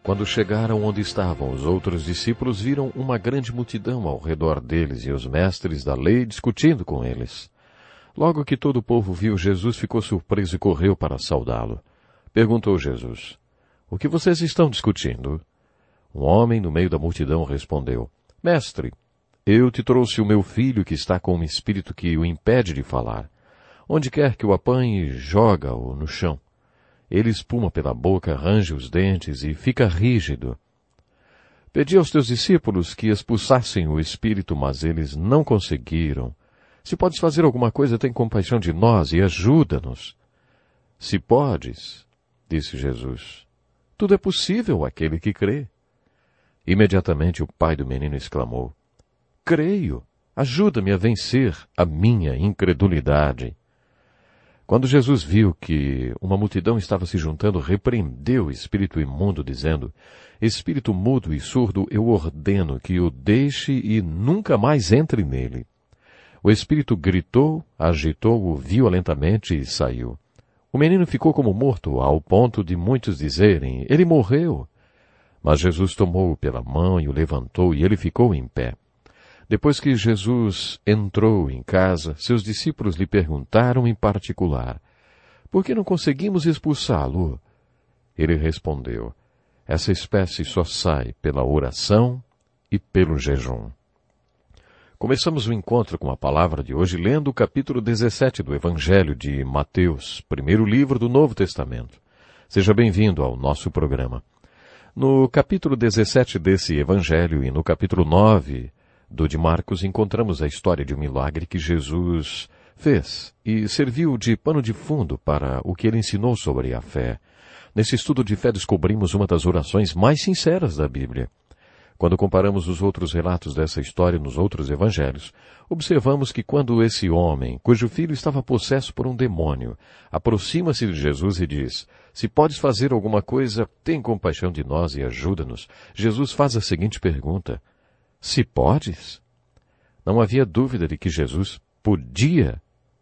Quando chegaram onde estavam os outros discípulos, viram uma grande multidão ao redor deles e os mestres da lei discutindo com eles. Logo que todo o povo viu Jesus, ficou surpreso e correu para saudá-lo. Perguntou Jesus: "O que vocês estão discutindo?" Um homem no meio da multidão respondeu: "Mestre, eu te trouxe o meu filho que está com um espírito que o impede de falar. Onde quer que o apanhe, joga-o no chão. Ele espuma pela boca, range os dentes e fica rígido. Pedi aos teus discípulos que expulsassem o espírito, mas eles não conseguiram. Se podes fazer alguma coisa, tem compaixão de nós e ajuda-nos." "Se podes," disse Jesus, "tudo é possível àquele que crê." Imediatamente o pai do menino exclamou: "Creio, ajuda-me a vencer a minha incredulidade." Quando Jesus viu que uma multidão estava se juntando, repreendeu o espírito imundo, dizendo: "Espírito mudo e surdo, eu ordeno que o deixe e nunca mais entre nele." O espírito gritou, agitou-o violentamente e saiu. O menino ficou como morto, ao ponto de muitos dizerem: "Ele morreu." Mas Jesus tomou-o pela mão e o levantou, e ele ficou em pé. Depois que Jesus entrou em casa, seus discípulos lhe perguntaram em particular: "Por que não conseguimos expulsá-lo?" Ele respondeu: "Essa espécie só sai pela oração e pelo jejum." Começamos o encontro com a palavra de hoje lendo o capítulo 17 do Evangelho de Mateus, primeiro livro do Novo Testamento. Seja bem-vindo ao nosso programa. No capítulo 17 desse Evangelho e no capítulo 9 do de Marcos, encontramos a história de um milagre que Jesus fez e serviu de pano de fundo para o que ele ensinou sobre a fé. Nesse estudo de fé descobrimos uma das orações mais sinceras da Bíblia. Quando comparamos os outros relatos dessa história nos outros evangelhos, observamos que quando esse homem, cujo filho estava possesso por um demônio, aproxima-se de Jesus e diz: "Se podes fazer alguma coisa, tem compaixão de nós e ajuda-nos", Jesus faz a seguinte pergunta: "Se podes?" Não havia dúvida de que Jesus podia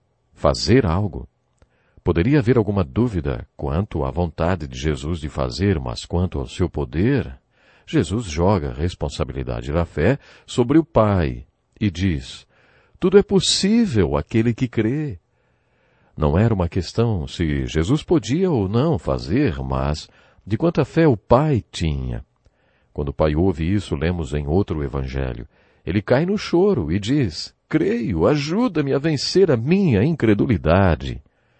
fazer algo. Poderia haver alguma dúvida quanto à vontade de Jesus de fazer, mas quanto ao seu poder, Jesus joga a responsabilidade da fé sobre o Pai e diz: "Tudo é possível àquele que crê." Não era uma questão se Jesus podia ou não fazer, mas de quanta fé o Pai tinha. Quando o pai ouve isso, lemos em outro evangelho, ele cai no choro e diz: "Creio, ajuda-me a vencer a minha incredulidade."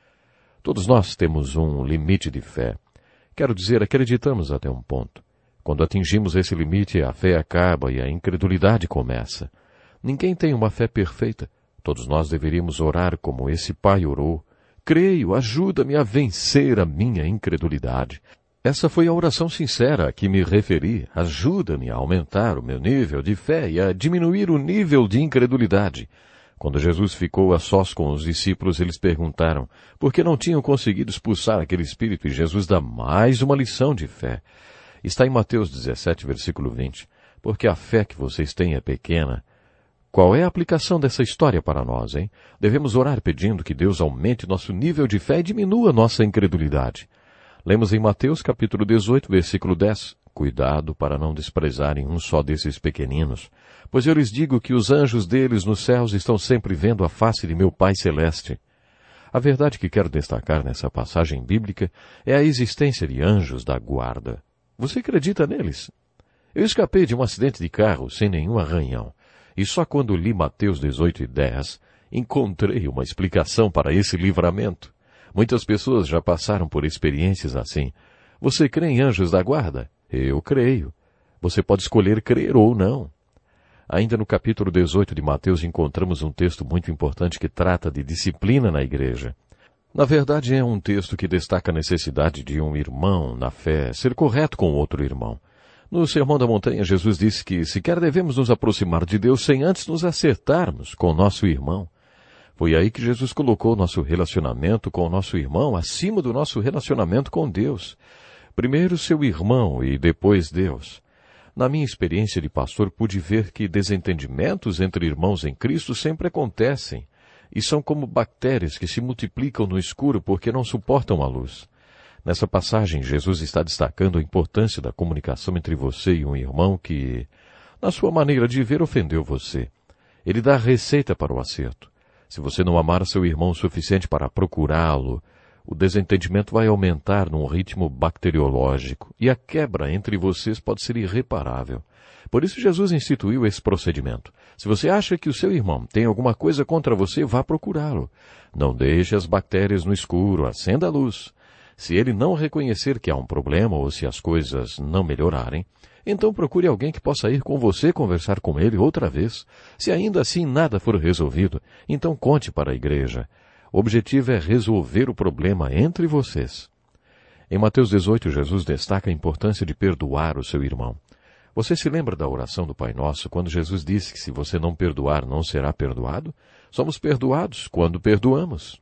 Todos nós temos um limite de fé. Quero dizer, acreditamos até um ponto. Quando atingimos esse limite, a fé acaba e a incredulidade começa. Ninguém tem uma fé perfeita. Todos nós deveríamos orar como esse pai orou: "Creio, ajuda-me a vencer a minha incredulidade." Essa foi a oração sincera a que me referi. Ajuda-me a aumentar o meu nível de fé e a diminuir o nível de incredulidade. Quando Jesus ficou a sós com os discípulos, eles perguntaram por que não tinham conseguido expulsar aquele espírito, e Jesus dá mais uma lição de fé. Está em Mateus 17, versículo 20. "Porque a fé que vocês têm é pequena." Qual é a aplicação dessa história para nós, hein? Devemos orar pedindo que Deus aumente nosso nível de fé e diminua nossa incredulidade. Lemos em Mateus capítulo 18, versículo 10, "Cuidado para não desprezarem um só desses pequeninos, pois eu lhes digo que os anjos deles nos céus estão sempre vendo a face de meu Pai Celeste." A verdade que quero destacar nessa passagem bíblica é a existência de anjos da guarda. Você acredita neles? Eu escapei de um acidente de carro sem nenhum arranhão, e só quando li Mateus 18 e 10, encontrei uma explicação para esse livramento. Muitas pessoas já passaram por experiências assim. Você crê em anjos da guarda? Eu creio. Você pode escolher crer ou não. Ainda no capítulo 18 de Mateus encontramos um texto muito importante que trata de disciplina na igreja. Na verdade, é um texto que destaca a necessidade de um irmão na fé ser correto com outro irmão. No Sermão da Montanha, Jesus disse que sequer devemos nos aproximar de Deus sem antes nos acertarmos com nosso irmão. Foi aí que Jesus colocou nosso relacionamento com o nosso irmão acima do nosso relacionamento com Deus. Primeiro seu irmão e depois Deus. Na minha experiência de pastor, pude ver que desentendimentos entre irmãos em Cristo sempre acontecem, e são como bactérias que se multiplicam no escuro porque não suportam a luz. Nessa passagem, Jesus está destacando a importância da comunicação entre você e um irmão que, na sua maneira de ver, ofendeu você. Ele dá a receita para o acerto. Se você não amar seu irmão o suficiente para procurá-lo, o desentendimento vai aumentar num ritmo bacteriológico e a quebra entre vocês pode ser irreparável. Por isso Jesus instituiu esse procedimento. Se você acha que o seu irmão tem alguma coisa contra você, vá procurá-lo. Não deixe as bactérias no escuro, acenda a luz. Se ele não reconhecer que há um problema ou se as coisas não melhorarem, então procure alguém que possa ir com você conversar com ele outra vez. Se ainda assim nada for resolvido, então conte para a igreja. O objetivo é resolver o problema entre vocês. Em Mateus 18, Jesus destaca a importância de perdoar o seu irmão. Você se lembra da oração do Pai Nosso, quando Jesus disse que se você não perdoar, não será perdoado? Somos perdoados quando perdoamos.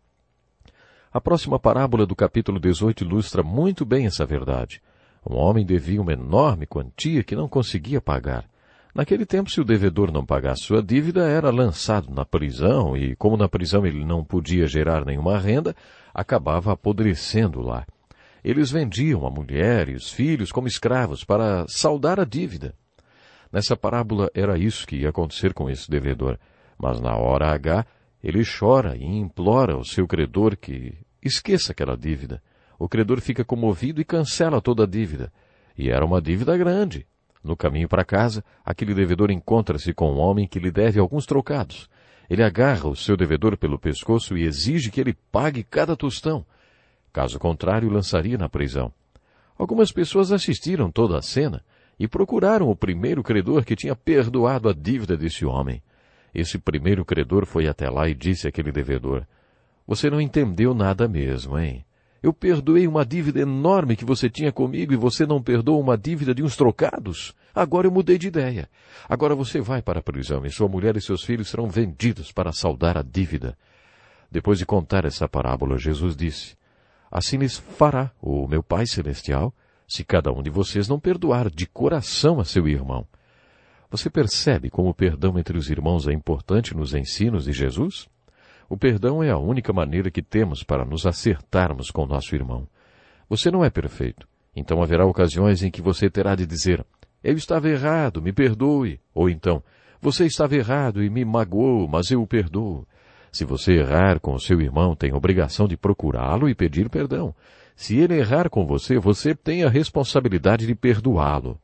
A próxima parábola do capítulo 18 ilustra muito bem essa verdade. Um homem devia uma enorme quantia que não conseguia pagar. Naquele tempo, se o devedor não pagasse sua dívida, era lançado na prisão e, como na prisão ele não podia gerar nenhuma renda, acabava apodrecendo lá. Eles vendiam a mulher e os filhos como escravos para saldar a dívida. Nessa parábola era isso que ia acontecer com esse devedor. Mas na hora H, ele chora e implora ao seu credor que esqueça aquela dívida. O credor fica comovido e cancela toda a dívida. E era uma dívida grande. No caminho para casa, aquele devedor encontra-se com um homem que lhe deve alguns trocados. Ele agarra o seu devedor pelo pescoço e exige que ele pague cada tostão. Caso contrário, lançaria na prisão. Algumas pessoas assistiram toda a cena e procuraram o primeiro credor que tinha perdoado a dívida desse homem. Esse primeiro credor foi até lá e disse àquele devedor: "Você não entendeu nada mesmo, hein? Eu perdoei uma dívida enorme que você tinha comigo e você não perdoou uma dívida de uns trocados? Agora eu mudei de ideia. Agora você vai para a prisão e sua mulher e seus filhos serão vendidos para saldar a dívida." Depois de contar essa parábola, Jesus disse: "Assim lhes fará o meu Pai Celestial, se cada um de vocês não perdoar de coração a seu irmão." Você percebe como o perdão entre os irmãos é importante nos ensinos de Jesus? O perdão é a única maneira que temos para nos acertarmos com nosso irmão. Você não é perfeito, então haverá ocasiões em que você terá de dizer: "Eu estava errado, me perdoe." Ou então: "Você estava errado e me magoou, mas eu o perdoo." Se você errar com o seu irmão, tem a obrigação de procurá-lo e pedir perdão. Se ele errar com você, você tem a responsabilidade de perdoá-lo.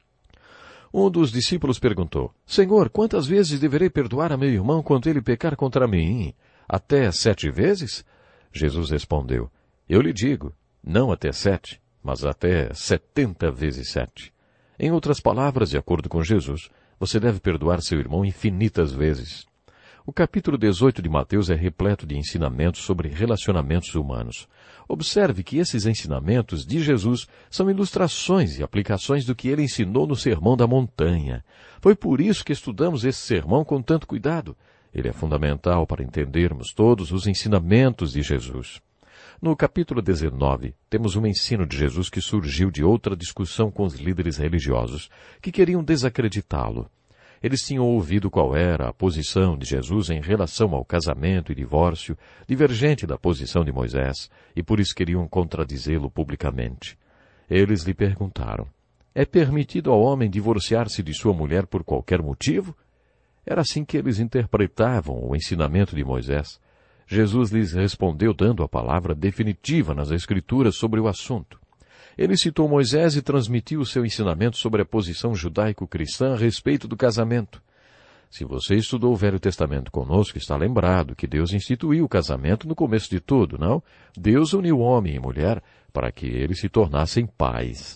Um dos discípulos perguntou: "Senhor, quantas vezes deverei perdoar a meu irmão quando ele pecar contra mim? Até 7 vezes?" Jesus respondeu: "Eu lhe digo, não até 7, mas até 70 vezes 7. Em outras palavras, de acordo com Jesus, você deve perdoar seu irmão infinitas vezes. O capítulo 18 de Mateus é repleto de ensinamentos sobre relacionamentos humanos. Observe que esses ensinamentos de Jesus são ilustrações e aplicações do que ele ensinou no Sermão da Montanha. Foi por isso que estudamos esse sermão com tanto cuidado. Ele é fundamental para entendermos todos os ensinamentos de Jesus. No capítulo 19, temos um ensino de Jesus que surgiu de outra discussão com os líderes religiosos, que queriam desacreditá-lo. Eles tinham ouvido qual era a posição de Jesus em relação ao casamento e divórcio, divergente da posição de Moisés, e por isso queriam contradizê-lo publicamente. Eles lhe perguntaram: "É permitido ao homem divorciar-se de sua mulher por qualquer motivo?" Era assim que eles interpretavam o ensinamento de Moisés. Jesus lhes respondeu dando a palavra definitiva nas Escrituras sobre o assunto. Ele citou Moisés e transmitiu o seu ensinamento sobre a posição judaico-cristã a respeito do casamento. Se você estudou o Velho Testamento conosco, está lembrado que Deus instituiu o casamento no começo de tudo, não? Deus uniu homem e mulher para que eles se tornassem pais.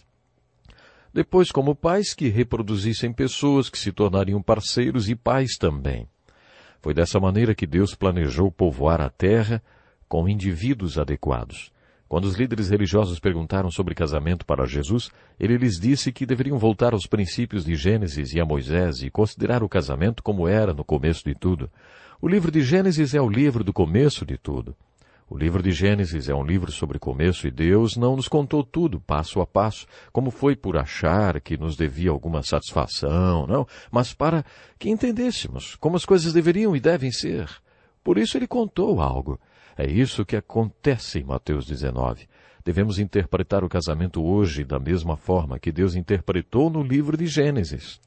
Depois, como pais, que reproduzissem pessoas que se tornariam parceiros e pais também. Foi dessa maneira que Deus planejou povoar a terra com indivíduos adequados. Quando os líderes religiosos perguntaram sobre casamento para Jesus, ele lhes disse que deveriam voltar aos princípios de Gênesis e a Moisés e considerar o casamento como era no começo de tudo. O livro de Gênesis é o livro do começo de tudo. O livro de Gênesis é um livro sobre começo e Deus não nos contou tudo, passo a passo, como foi por achar que nos devia alguma satisfação, não, mas para que entendêssemos como as coisas deveriam e devem ser. Por isso ele contou algo. É isso que acontece em Mateus 19. devemos interpretar o casamento hoje da mesma forma que Deus interpretou no livro de Gênesis.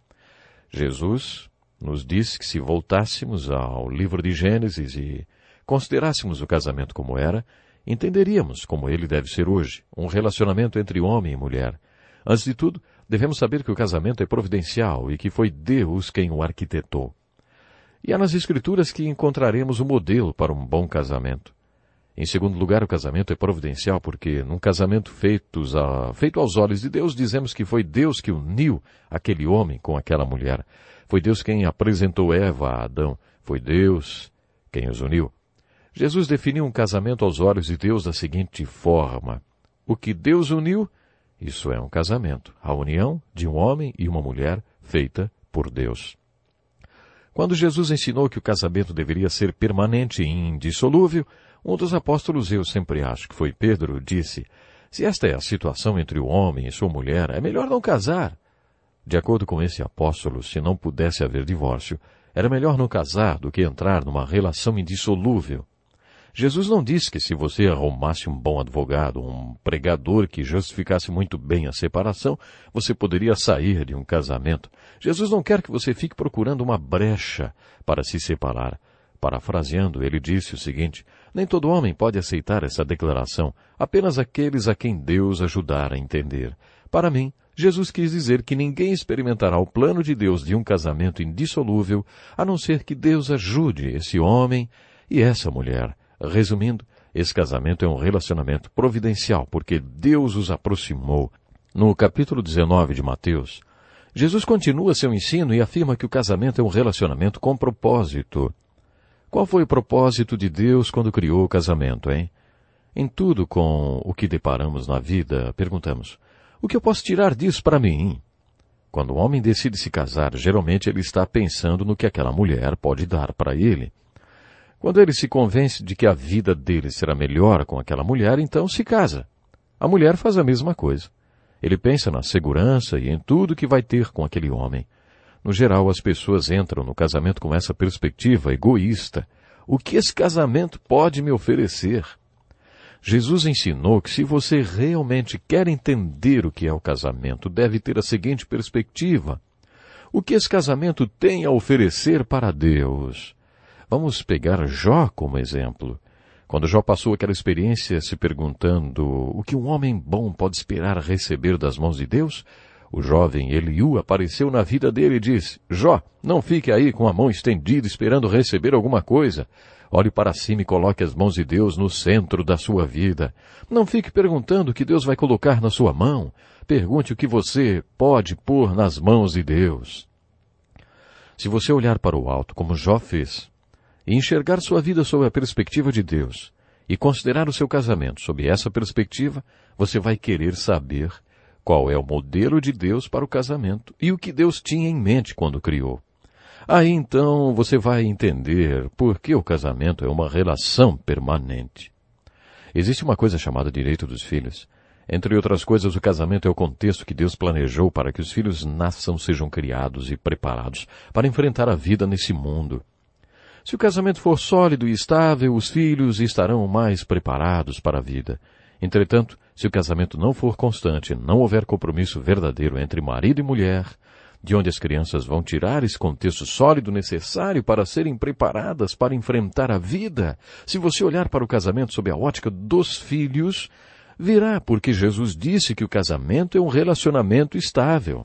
Jesus nos disse que se voltássemos ao livro de Gênesis e considerássemos o casamento como era, entenderíamos como ele deve ser hoje, um relacionamento entre homem e mulher. Antes de tudo, devemos saber que o casamento é providencial e que foi Deus quem o arquitetou. E é nas Escrituras que encontraremos o modelo para um bom casamento. Em segundo lugar, o casamento é providencial porque, num casamento feito aos olhos de Deus, dizemos que foi Deus que uniu aquele homem com aquela mulher. Foi Deus quem apresentou Eva a Adão. Foi Deus quem os uniu. Jesus definiu um casamento aos olhos de Deus da seguinte forma: o que Deus uniu, isso é um casamento, a união de um homem e uma mulher feita por Deus. Quando Jesus ensinou que o casamento deveria ser permanente e indissolúvel, um dos apóstolos, eu sempre acho que foi Pedro, disse: se esta é a situação entre o homem e sua mulher, é melhor não casar. De acordo com esse apóstolo, se não pudesse haver divórcio, era melhor não casar do que entrar numa relação indissolúvel. Jesus não disse que se você arrumasse um bom advogado, um pregador que justificasse muito bem a separação, você poderia sair de um casamento. Jesus não quer que você fique procurando uma brecha para se separar. Parafraseando, ele disse o seguinte: nem todo homem pode aceitar essa declaração, apenas aqueles a quem Deus ajudar a entender. Para mim, Jesus quis dizer que ninguém experimentará o plano de Deus de um casamento indissolúvel, a não ser que Deus ajude esse homem e essa mulher. Resumindo, esse casamento é um relacionamento providencial, porque Deus os aproximou. No capítulo 19 de Mateus, Jesus continua seu ensino e afirma que o casamento é um relacionamento com propósito. Qual foi o propósito de Deus quando criou o casamento, hein? Em tudo com o que deparamos na vida, perguntamos: o que eu posso tirar disso para mim? Quando o homem decide se casar, geralmente ele está pensando no que aquela mulher pode dar para ele. Quando ele se convence de que a vida dele será melhor com aquela mulher, então se casa. A mulher faz a mesma coisa. Ele pensa na segurança e em tudo que vai ter com aquele homem. No geral, as pessoas entram no casamento com essa perspectiva egoísta. O que esse casamento pode me oferecer? Jesus ensinou que se você realmente quer entender o que é o casamento, deve ter a seguinte perspectiva: o que esse casamento tem a oferecer para Deus? Vamos pegar Jó como exemplo. Quando Jó passou aquela experiência se perguntando o que um homem bom pode esperar receber das mãos de Deus, o jovem Eliú apareceu na vida dele e disse: Jó, não fique aí com a mão estendida esperando receber alguma coisa. Olhe para cima e coloque as mãos de Deus no centro da sua vida. Não fique perguntando o que Deus vai colocar na sua mão. Pergunte o que você pode pôr nas mãos de Deus. Se você olhar para o alto, como Jó fez, e enxergar sua vida sob a perspectiva de Deus, e considerar o seu casamento sob essa perspectiva, você vai querer saber qual é o modelo de Deus para o casamento e o que Deus tinha em mente quando criou. Aí então você vai entender por que o casamento é uma relação permanente. Existe uma coisa chamada direito dos filhos. Entre outras coisas, o casamento é o contexto que Deus planejou para que os filhos nasçam, sejam criados e preparados para enfrentar a vida nesse mundo. Se o casamento for sólido e estável, os filhos estarão mais preparados para a vida. Entretanto, se o casamento não for constante, não houver compromisso verdadeiro entre marido e mulher, de onde as crianças vão tirar esse contexto sólido necessário para serem preparadas para enfrentar a vida? Se você olhar para o casamento sob a ótica dos filhos, verá porque Jesus disse que o casamento é um relacionamento estável.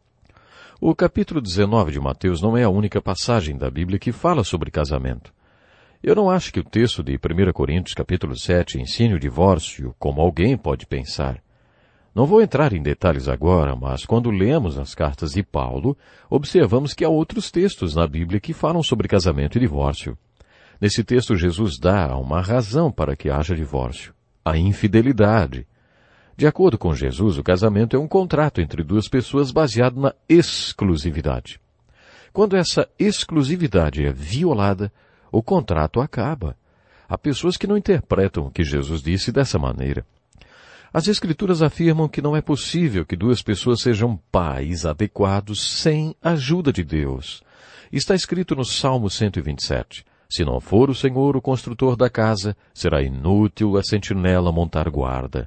O capítulo 19 de Mateus não é a única passagem da Bíblia que fala sobre casamento. Eu não acho que o texto de 1 Coríntios capítulo 7 ensine o divórcio como alguém pode pensar. Não vou entrar em detalhes agora, mas quando lemos as cartas de Paulo, observamos que há outros textos na Bíblia que falam sobre casamento e divórcio. Nesse texto, Jesus dá uma razão para que haja divórcio: a infidelidade. De acordo com Jesus, o casamento é um contrato entre duas pessoas baseado na exclusividade. Quando essa exclusividade é violada, o contrato acaba. Há pessoas que não interpretam o que Jesus disse dessa maneira. As Escrituras afirmam que não é possível que duas pessoas sejam pais adequados sem a ajuda de Deus. Está escrito no Salmo 127, se não for o Senhor o construtor da casa, será inútil a sentinela montar guarda.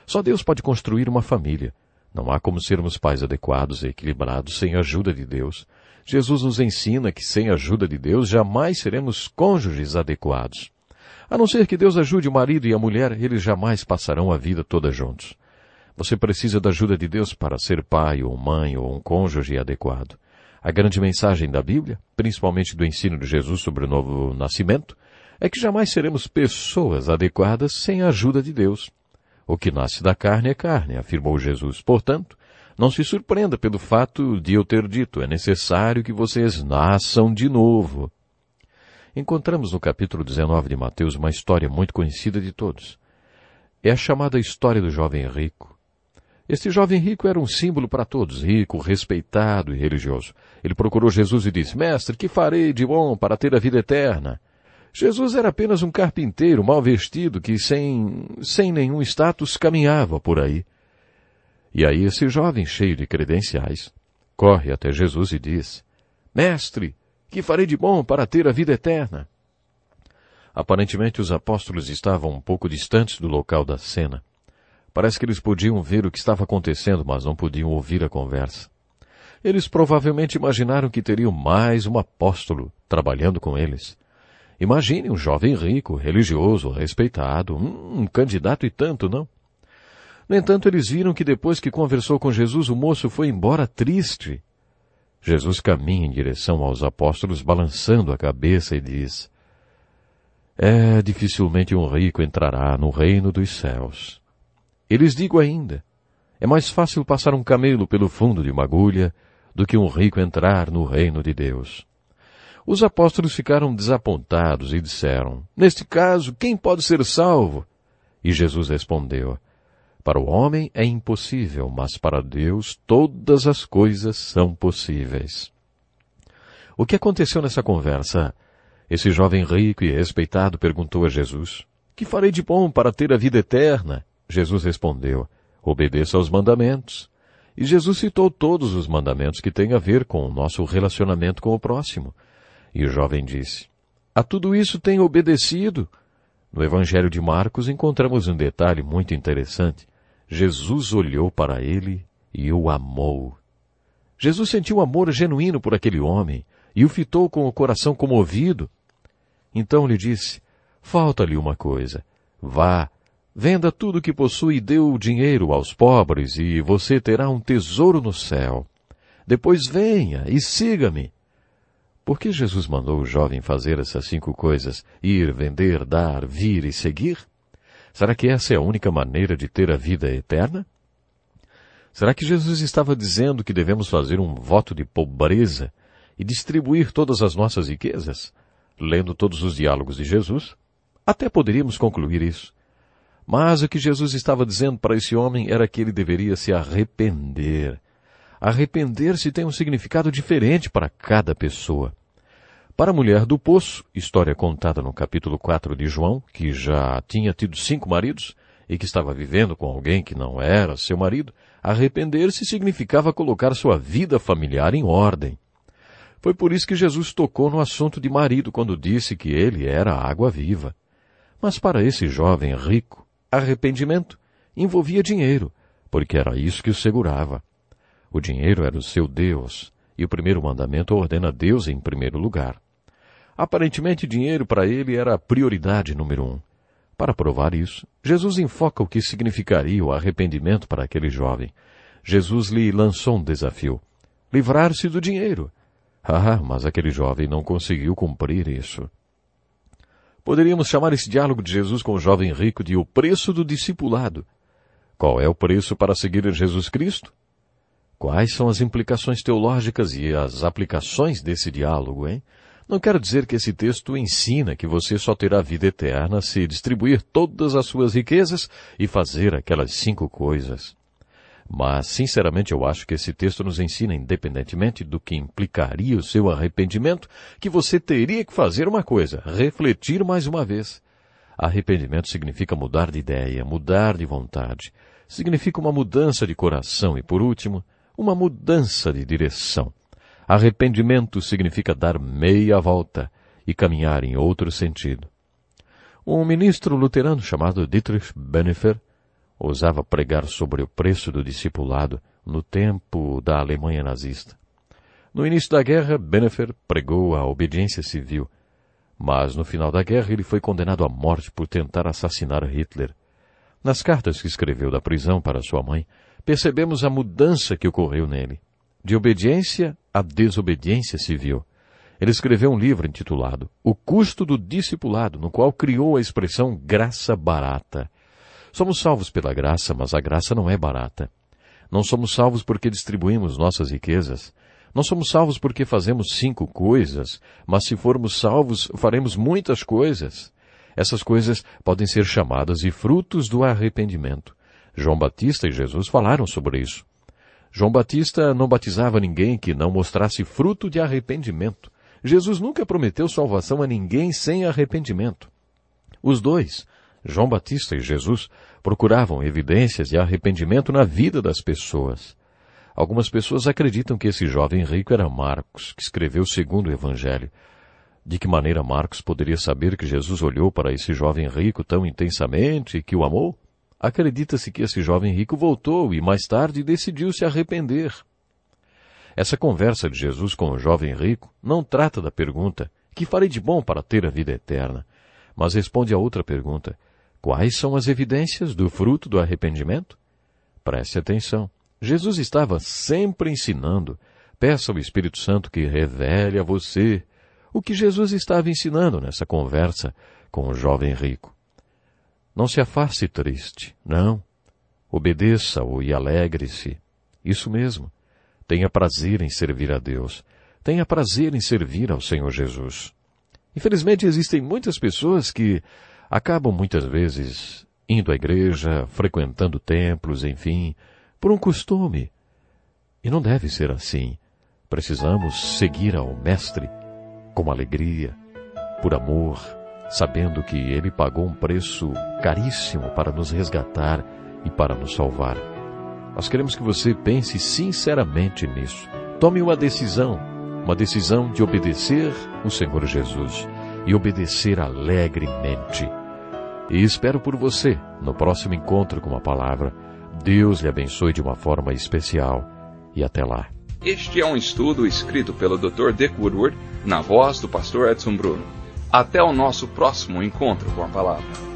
Só Deus pode construir uma família. Não há como sermos pais adequados e equilibrados sem a ajuda de Deus. Jesus nos ensina que sem a ajuda de Deus jamais seremos cônjuges adequados. A não ser que Deus ajude o marido e a mulher, eles jamais passarão a vida toda juntos. Você precisa da ajuda de Deus para ser pai ou mãe ou um cônjuge adequado. A grande mensagem da Bíblia, principalmente do ensino de Jesus sobre o novo nascimento, é que jamais seremos pessoas adequadas sem a ajuda de Deus. O que nasce da carne é carne, afirmou Jesus. Portanto, não se surpreenda pelo fato de eu ter dito, é necessário que vocês nasçam de novo. Encontramos no capítulo 19 de Mateus uma história muito conhecida de todos. É a chamada história do jovem rico. Este jovem rico era um símbolo para todos, rico, respeitado e religioso. Ele procurou Jesus e disse, Mestre, que farei de bom para ter a vida eterna? Jesus era apenas um carpinteiro mal vestido que sem nenhum status caminhava por aí. E aí esse jovem cheio de credenciais corre até Jesus e diz, Mestre, que farei de bom para ter a vida eterna? Aparentemente os apóstolos estavam um pouco distantes do local da cena. Parece que eles podiam ver o que estava acontecendo, mas não podiam ouvir a conversa. Eles provavelmente imaginaram que teriam mais um apóstolo trabalhando com eles. Imagine um jovem rico, religioso, respeitado, um candidato e tanto, não? No entanto, eles viram que depois que conversou com Jesus, o moço foi embora triste. Jesus caminha em direção aos apóstolos, balançando a cabeça e diz, dificilmente um rico entrará no reino dos céus. E lhes digo ainda, é mais fácil passar um camelo pelo fundo de uma agulha do que um rico entrar no reino de Deus. Os apóstolos ficaram desapontados e disseram, neste caso, quem pode ser salvo? E Jesus respondeu, para o homem é impossível, mas para Deus todas as coisas são possíveis. O que aconteceu nessa conversa? Esse jovem rico e respeitado perguntou a Jesus, que farei de bom para ter a vida eterna? Jesus respondeu, obedeça aos mandamentos. E Jesus citou todos os mandamentos que têm a ver com o nosso relacionamento com o próximo. E o jovem disse, a tudo isso tenho obedecido. No Evangelho de Marcos encontramos um detalhe muito interessante. Jesus olhou para ele e o amou. Jesus sentiu amor genuíno por aquele homem e o fitou com o coração comovido. Então lhe disse, falta-lhe uma coisa. Vá, venda tudo o que possui e dê o dinheiro aos pobres e você terá um tesouro no céu. Depois venha e siga-me. Por que Jesus mandou o jovem fazer essas 5 coisas? Ir, vender, dar, vir e seguir? Será que essa é a única maneira de ter a vida eterna? Será que Jesus estava dizendo que devemos fazer um voto de pobreza e distribuir todas as nossas riquezas? Lendo todos os diálogos de Jesus, até poderíamos concluir isso. Mas o que Jesus estava dizendo para esse homem era que ele deveria se arrepender. Arrepender-se tem um significado diferente para cada pessoa. Para a mulher do poço, história contada no capítulo 4 de João, que já tinha tido 5 maridos e que estava vivendo com alguém que não era seu marido, arrepender-se significava colocar sua vida familiar em ordem. Foi por isso que Jesus tocou no assunto de marido quando disse que ele era a água viva. Mas para esse jovem rico, arrependimento envolvia dinheiro, porque era isso que o segurava. O dinheiro era o seu Deus, e o primeiro mandamento ordena Deus em primeiro lugar. Aparentemente, dinheiro para ele era a prioridade número 1. Para provar isso, Jesus enfoca o que significaria o arrependimento para aquele jovem. Jesus lhe lançou um desafio. Livrar-se do dinheiro. Mas aquele jovem não conseguiu cumprir isso. Poderíamos chamar esse diálogo de Jesus com o jovem rico de o preço do discipulado. Qual é o preço para seguir Jesus Cristo? Quais são as implicações teológicas e as aplicações desse diálogo, hein? Não quero dizer que esse texto ensina que você só terá vida eterna se distribuir todas as suas riquezas e fazer aquelas 5 coisas. Mas, sinceramente, eu acho que esse texto nos ensina, independentemente do que implicaria o seu arrependimento, que você teria que fazer uma coisa, refletir mais uma vez. Arrependimento significa mudar de ideia, mudar de vontade. Significa uma mudança de coração e, por último, uma mudança de direção. Arrependimento significa dar meia volta e caminhar em outro sentido. Um ministro luterano chamado Dietrich Bonhoeffer, ousava pregar sobre o preço do discipulado no tempo da Alemanha nazista. No início da guerra, Bennefer pregou a obediência civil, mas no final da guerra ele foi condenado à morte por tentar assassinar Hitler. Nas cartas que escreveu da prisão para sua mãe, percebemos a mudança que ocorreu nele, de obediência à desobediência civil. Ele escreveu um livro intitulado O Custo do Discipulado, no qual criou a expressão graça barata. Somos salvos pela graça, mas a graça não é barata. Não somos salvos porque distribuímos nossas riquezas. Não somos salvos porque fazemos 5 coisas, mas se formos salvos, faremos muitas coisas. Essas coisas podem ser chamadas de frutos do arrependimento. João Batista e Jesus falaram sobre isso. João Batista não batizava ninguém que não mostrasse fruto de arrependimento. Jesus nunca prometeu salvação a ninguém sem arrependimento. Os dois, João Batista e Jesus, procuravam evidências de arrependimento na vida das pessoas. Algumas pessoas acreditam que esse jovem rico era Marcos, que escreveu o 2º Evangelho. De que maneira Marcos poderia saber que Jesus olhou para esse jovem rico tão intensamente e que o amou? Acredita-se que esse jovem rico voltou e mais tarde decidiu se arrepender. Essa conversa de Jesus com o jovem rico não trata da pergunta, que farei de bom para ter a vida eterna, mas responde a outra pergunta, quais são as evidências do fruto do arrependimento? Preste atenção. Jesus estava sempre ensinando. Peça ao Espírito Santo que revele a você o que Jesus estava ensinando nessa conversa com o jovem rico. Não se afaste triste, não. Obedeça-o e alegre-se. Isso mesmo. Tenha prazer em servir a Deus. Tenha prazer em servir ao Senhor Jesus. Infelizmente, existem muitas pessoas que acabam muitas vezes indo à igreja, frequentando templos, enfim, por um costume. E não deve ser assim. Precisamos seguir ao Mestre com alegria, por amor, sabendo que Ele pagou um preço caríssimo para nos resgatar e para nos salvar. Nós queremos que você pense sinceramente nisso. Tome uma decisão de obedecer o Senhor Jesus e obedecer alegremente. E espero por você no próximo encontro com a palavra. Deus lhe abençoe de uma forma especial e até lá. Este é um estudo escrito pelo Dr. Dick Woodward, na voz do pastor Edson Bruno. Até o nosso próximo encontro com a palavra.